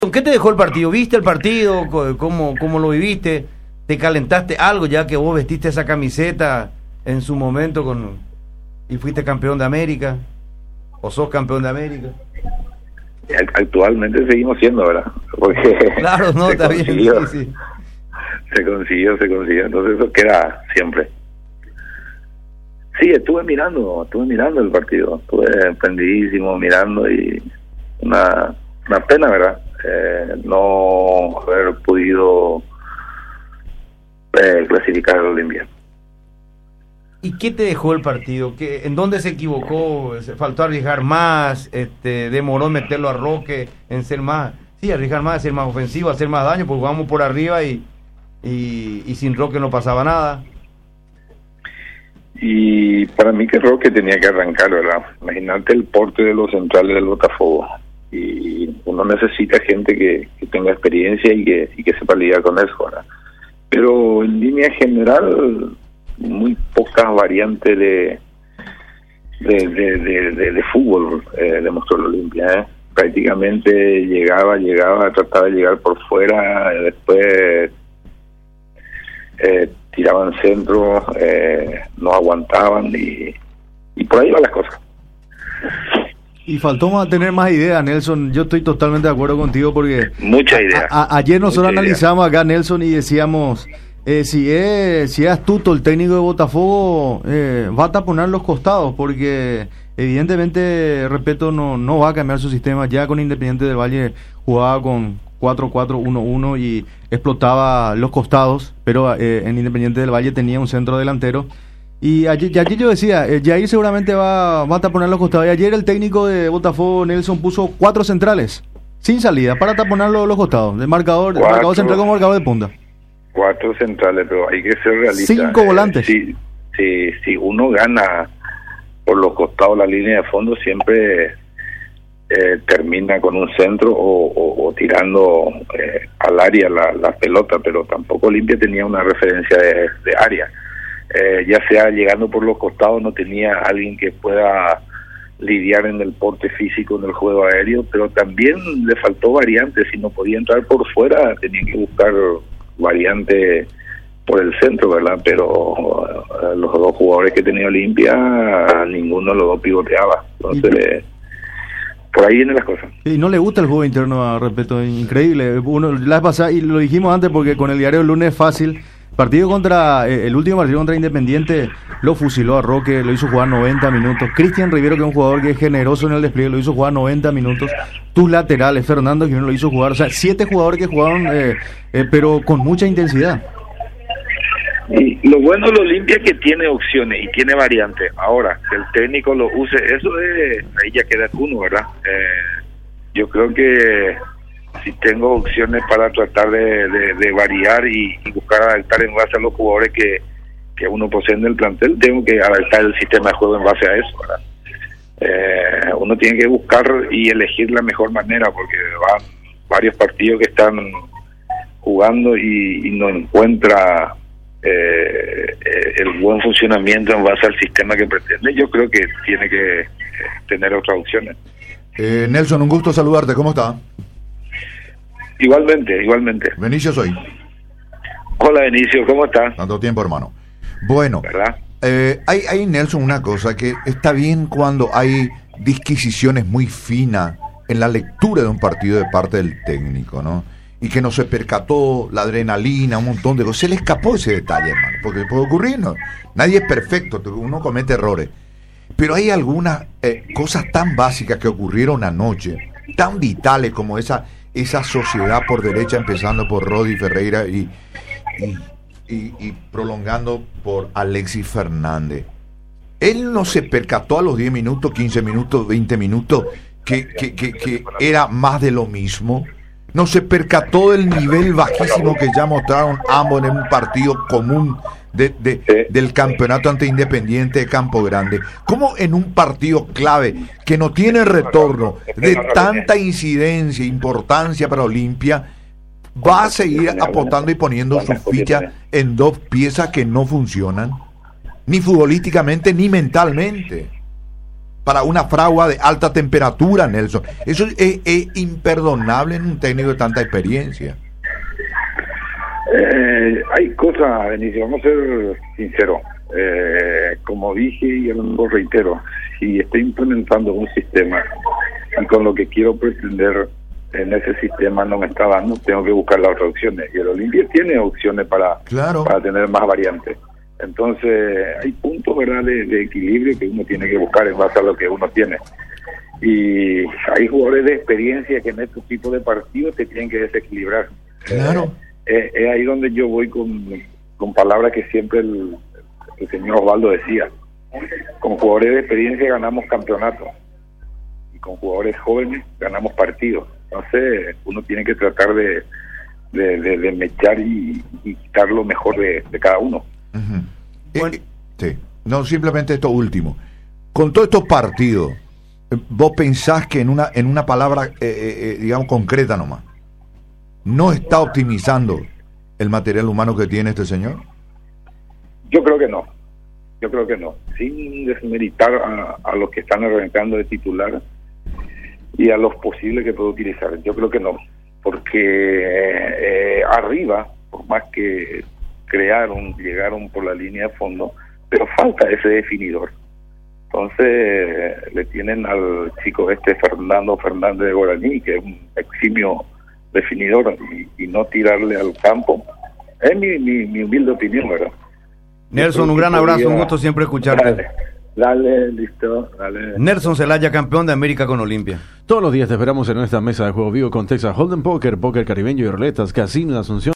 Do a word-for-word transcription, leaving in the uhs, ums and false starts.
¿Qué te dejó el partido? ¿Viste el partido? ¿Cómo, cómo lo viviste? ¿Te calentaste algo ya que vos vestiste esa camiseta en su momento con y fuiste campeón de América? ¿O sos campeón de América? Actualmente seguimos siendo, ¿verdad? Porque claro, no, está bien. Sí, sí. Se consiguió, se consiguió. Entonces eso queda siempre. Sí, estuve mirando, estuve mirando el partido. Estuve prendidísimo mirando y una, una pena, ¿verdad? Eh, no haber podido eh, clasificar al Olimpia. ¿Y qué te dejó el partido? ¿Qué, ¿En dónde se equivocó? ¿Se faltó arriesgar más? Este, ¿Demoró en meterlo a Roque en ser más? Sí, arriesgar más, ser más ofensivo, hacer más daño, porque vamos por arriba y, y, y sin Roque no pasaba nada. Y para mí que Roque tenía que arrancar, ¿verdad? Imagínate el porte de los centrales del Botafogo. Y uno necesita gente que, que tenga experiencia y que, y que sepa lidiar con eso, ¿verdad? Pero en línea general, muy pocas variantes de de, de, de, de, de fútbol eh, demostró el Olimpia, ¿eh? Prácticamente llegaba, llegaba, trataba de llegar por fuera, después eh, tiraban centro, eh, no aguantaban y, y por ahí van las cosas. Y faltó más, tener más ideas, Nelson. Yo estoy totalmente de acuerdo contigo porque... Mucha idea. A, a, ayer nosotros Mucha analizamos idea. acá, Nelson, y decíamos, eh, si, es, si es astuto el técnico de Botafogo, eh, va a taponar los costados, porque evidentemente, respeto, no, no va a cambiar su sistema. Ya con Independiente del Valle jugaba con cuatro cuatro uno uno y explotaba los costados, pero eh, en Independiente del Valle tenía un centro delantero. Y ayer, y ayer yo decía, eh, Jair seguramente va, va a taponar los costados. Y ayer el técnico de Botafogo, Nelson, puso cuatro centrales, sin salida, para taponar los, los costados. De marcador, de marcador central con marcador de punta. Cuatro centrales, pero hay que ser realista. Cinco volantes. Eh, si, si, si uno gana por los costados la línea de fondo, siempre eh, termina con un centro o, o, o tirando eh, al área la, la pelota, pero tampoco Olimpia tenía una referencia de, de área. Eh, ya sea llegando por los costados, no tenía alguien que pueda lidiar en el porte físico, en el juego aéreo, pero también le faltó variantes. Si no podía entrar por fuera, tenía que buscar variante por el centro, ¿verdad? Pero uh, los dos jugadores que tenía Olimpia, ninguno de los dos pivoteaba. Entonces, por ahí vienen las cosas. Y no le gusta el juego interno, a respeto, increíble. Uno, la vez pasada, y lo dijimos antes porque con el diario el lunes es fácil. Partido contra, eh, el último partido contra Independiente lo fusiló a Roque, lo hizo jugar noventa minutos. Cristian Rivero, que es un jugador que es generoso en el despliegue, lo hizo jugar noventa minutos. Tus laterales, Fernando Jiménez lo hizo jugar. O sea, siete jugadores que jugaron, eh, eh, pero con mucha intensidad. Y lo bueno de Olimpia es que tiene opciones y tiene variantes. Ahora, que el técnico lo use, eso es, ahí ya queda uno, ¿verdad? Eh, yo creo que si tengo opciones para tratar de, de, de variar y, y buscar adaptar en base a los jugadores que, que uno posee en el plantel, tengo que adaptar el sistema de juego en base a eso, ¿verdad? Eh, uno tiene que buscar y elegir la mejor manera, porque van varios partidos que están jugando y, y no encuentra eh, el buen funcionamiento en base al sistema que pretende. Yo creo que tiene que tener otras opciones. Eh, Nelson, un gusto saludarte, ¿cómo está? Igualmente, igualmente. Benicio soy. Hola Benicio, ¿cómo estás? Tanto tiempo, hermano. Bueno, ¿verdad? Eh, hay, hay, Nelson, una cosa que está bien cuando hay disquisiciones muy finas en la lectura de un partido de parte del técnico, ¿no? Y que no se percató la adrenalina, un montón de cosas. Se le escapó ese detalle, hermano, porque puede ocurrir, ¿no? Nadie es perfecto, uno comete errores. Pero hay algunas eh, cosas tan básicas que ocurrieron anoche, tan vitales como esa... esa sociedad por derecha, empezando por Rodi Ferreira y, y, y, y prolongando por Alexis Fernández. Él no se percató a los diez minutos, quince minutos, veinte minutos que, que, que, que era más de lo mismo. No se percató del nivel bajísimo que ya mostraron ambos en un partido común de, de, del campeonato ante Independiente de Campo Grande. ¿Cómo en un partido clave que no tiene retorno, de tanta incidencia, importancia para Olimpia, va a seguir apostando y poniendo sus fichas en dos piezas que no funcionan, ni futbolísticamente ni mentalmente? para una fragua de alta temperatura, Nelson. Eso es, es imperdonable en un técnico de tanta experiencia. Eh, hay cosas, Benicio, vamos a ser sinceros. Eh, como dije y lo reitero, si estoy implementando un sistema y con lo que quiero pretender en ese sistema no me está dando, tengo que buscar las otras opciones. Y el Olimpia tiene opciones para, claro. para tener más variantes. Entonces, hay puntos, ¿verdad?, de, de equilibrio que uno tiene que buscar en base a lo que uno tiene. Y hay jugadores de experiencia que en estos tipos de partidos te tienen que desequilibrar. Claro. Eh, es ahí donde yo voy con, con palabras que siempre el, el señor Osvaldo decía. Con jugadores de experiencia ganamos campeonatos. Y con jugadores jóvenes ganamos partidos. Entonces, uno tiene que tratar de, de, de, de mechar y, y quitar lo mejor de, de cada uno. Uh-huh. Bueno. Eh, sí. No, simplemente esto último. Con todos estos partidos, ¿vos pensás que en una en una palabra, eh, eh, digamos, concreta nomás, no está optimizando el material humano que tiene este señor? Yo creo que no. Yo creo que no. Sin desmeritar a, a los que están arrancando de titular y a los posibles que puedo utilizar. Yo creo que no. Porque eh, arriba, por más que crearon, llegaron por la línea de fondo, pero falta ese definidor. Entonces le tienen al chico este Fernando Fernández de Guaraní, que es un eximio definidor, y, y no tirarle al campo. Es mi, mi, mi humilde opinión, ¿verdad? Nelson, un gran abrazo, un gusto siempre escucharte. Dale, dale, listo, dale. Nelson Zelaya, campeón de América con Olimpia. Todos los días te esperamos en nuestra mesa de juego vivo con Texas Hold'em Poker, Póker Caribeño y Ruletas, Casino de Asunción.